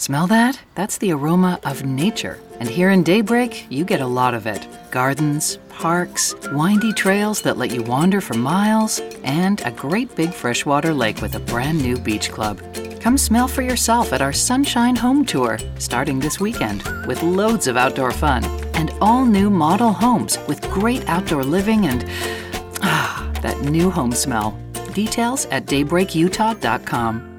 Smell that? That's the aroma of nature. And here in Daybreak, you get a lot of it. Gardens, parks, windy trails that let you wander for miles, and a great big freshwater lake with a brand new beach club. Come smell for yourself at our Sunshine Home Tour, starting this weekend, with loads of outdoor fun. And all new model homes with great outdoor living and, that new home smell. Details at daybreakutah.com.